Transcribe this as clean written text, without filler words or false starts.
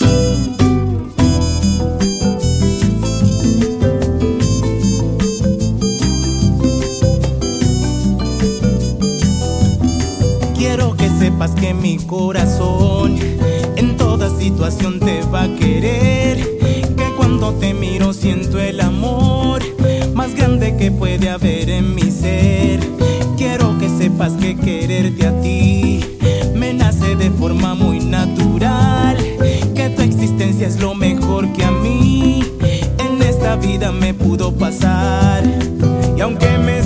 Quiero que sepas que mi corazón en toda situación te va a querer, que cuando te miro siento el amor más grande que puede haber en mi ser. Quiero que sepas que quererte a ti me nace de forma muy natural, que tu existencia es lo mejor que a mí en esta vida me pudo pasar. Y aunque me